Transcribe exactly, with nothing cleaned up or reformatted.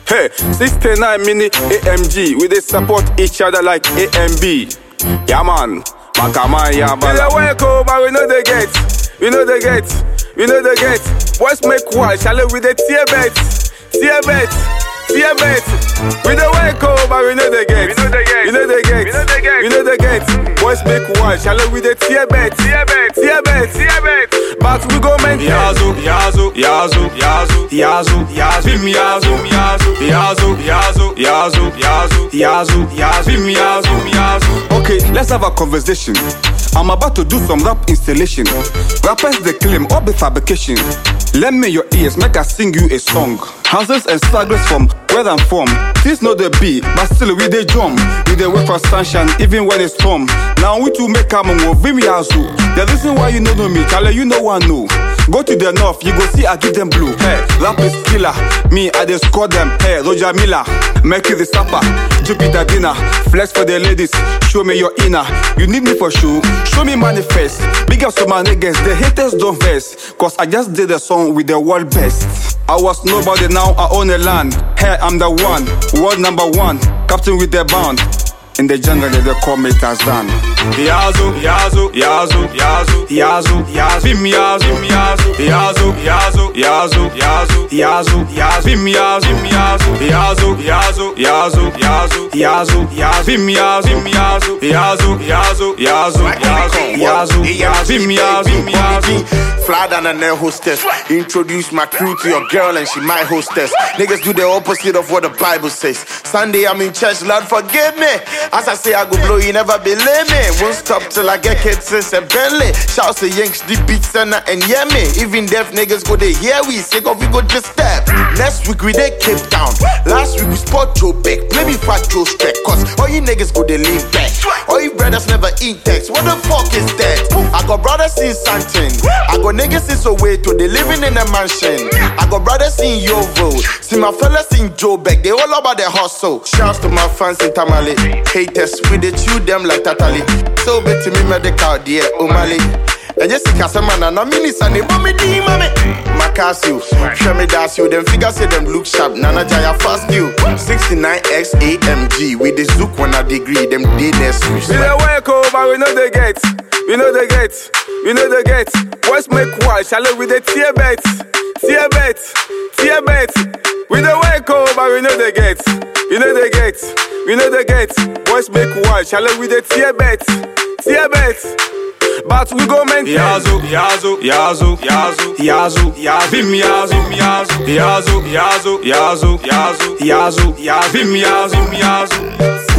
Hey, sixty-nine mini A M G, we they support each other like A and B. Yeah man, Makaman yeah man. We dey wake up, but we know they get, we know they get, we know they get. Boys make wild, shall we dey tear bet, tear bet, tear bet. We dey wake up, but we know they get, we know they get, we know they get, we know they get, we know they get. Boys make wild, shall we dey tear bet, tear bet, tear bet, tear bet. But we go maintain. Yazo, Yazo, Yazo, Yazo, Yazo, Yazo, Vim Yazo, Yazo, Yazo, Yazo, Yazo, Yazo, Yazo, Yazo, Vim Yazo, Yazo. Okay, let's have a conversation. I'm about to do some rap installation. Rappers they claim all be fabrication. Lend me your ears, make I sing you a song. Houses and stragglers from where I'm from. This not the beat, but still we dey drum. We dey wait for sunshine, even when it's storm. Now we to make a move, Vim Yazo. The reason why you don't know me, Charlie, you know one know. Go to the north, you go see I give them blue. Hey, rap is killer. Me, I just score them. Hey, Roger Miller, Mercury the Sapper, Jupiter Dinner. Flex for the ladies, show me your inner. You need me for sure, show me manifest. Big up to my niggas, the haters don't vex. Cause I just did a song with the world best. I was nobody, now I own a land. Hey, I'm the one, world number one. Captain with the band. In the jungle, they call me Tarzan. Yazo, Yazo, Yazo, Yazo, Yazo, Yazo, Vim Yazo, Yazo, Yazo, Yazo, Yazo, Yazo, Yazo, Yazo, Vim Yazo, Yazo, Yazo, Yazo, Yazo, Yazo, Yazo, Yazo, Vim Yazo, Yazo, Yazo, Yazo, Yazo, Yazo, Yazo, Vim Yazo, Yazo. Fly down and then hostess. Introduce my crew to your girl and she my hostess. Niggas do the opposite of what the Bible says. Sunday I'm in church, Lord forgive me. As I say I go blow, you never believe me. Won't stop till I get kids since a Bentley. Shouts to Yanks, the beat center and yeah me. Even deaf niggas go they hear we sick of we go just step. Next week we they Cape Town. Last week we spot Joe Beck. Play me fat Joe Streck. Cause all you niggas go they lean back. All you brothers never eat text. What the fuck is that? I got brothers in Santin. I got niggas in Soweto. They living in a mansion. I got brothers in Yovo. See my fellas in Joe Beck. They all about the hustle. Shouts to my fans in Tamale. Haters, we dey chew them like Tatali. So bet me medical, dear Omali. And Jessica Samana, no minis and they mommy D mommy. Macasio, show me that's you. Them figures say them look sharp. Nana Jaya fast you. sixty-nine X A M G. With the zook when I degree. Them day next week. We dey wake up, but we know they get. We know they get. We know they get. Boys make wild, shall we dey tear bet, tear bet, tear bet. We dey wake up, but we know they get. We know they get. We know they get. Boys make wild, shall we dey tear bet, tear bet. But we go maintain. Yazo, Yazo, Yazo, Yazo, Yazo, Yazo, Vim Yazo, Yazo, Yazo, Yazo, Yazo, Yazo, Yazo, Yazo, Vim Yazo, Yazo.